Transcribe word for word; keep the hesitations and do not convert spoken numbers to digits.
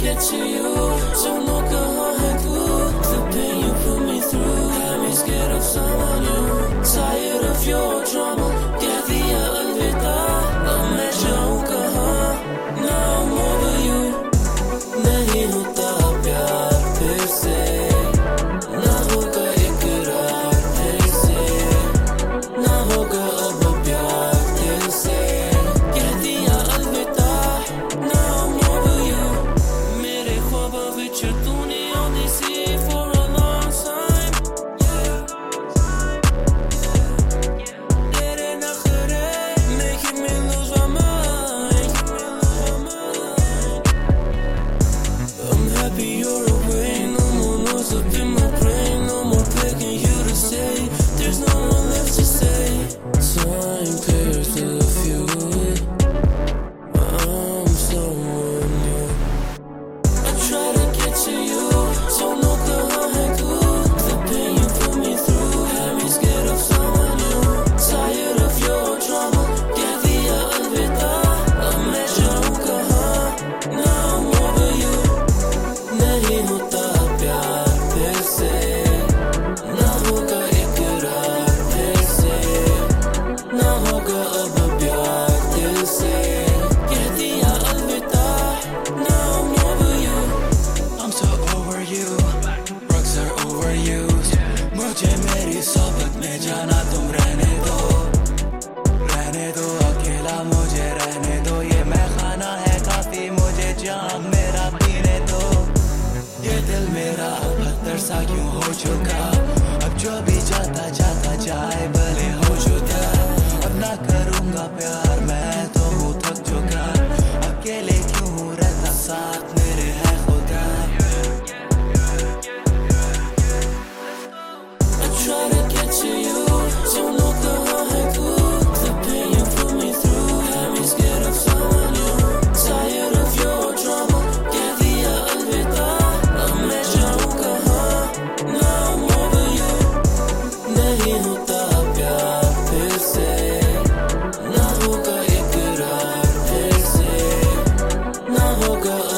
get to you. Don't know कहाँ है तू. The pain you put me through had me scared of someone new. Tired of your drama. कह दिया अलविदा. अब मैं जाऊँ कहाँ? Now I'm over you. नहीं होता प्यार फिर से. ना होगा इकरार फिर से. ना होगा अब प्यार दिल से. कह दिया अलविदा. Now I'm over you. मेरे ख्वाबों विच तू नहीं आउंदी सी for a long time. तेरे नखरे making me lose my mind. I'm happy you're away. No more noise up in my brain. No more begging you to stay. There's no one left to say. Time clears the view. I'm someone new. I try to get to you. Don't know कहाँ है तू. The pain you put me through had me scared of someone new. Tired of your drama. कह दिया अलविदा. अब मैं जाऊँ कहाँ? Now I'm over you. नहीं होता प्यार फिर से. ना होगा इकरार फिर से. ना होगा अब प्यार दिल से. कह दिया अलविदा. Now I'm over you. I'm so over you. Drugs are overused. मुझे मेरी सोबत में जाना तुम रहने दो. रहने दो अकेला मुझे रहने दो. ये मैं खाना है काफी मुझे जाम मेरा पीने दो. ये दिल मेरा अब पत्थर सा क्यों हो चुका. अब जो भी जाता जाता जाए भले हो जुदा. अब ना करूँगा प्यार मैं तो हूँ थक चुका. अकेले क्यों रहता साथ मेरे है खुदा. I try to get to you. Don't know कहाँ है तू. The pain you put me through had me scared of someone new. Tired of your drama. कह दिया अलविदा. अब मैं जाऊँ कहाँ? Now I'm over you. नहीं होता प्यार फिर से. ना होगा इकरार फिर से. ना होगा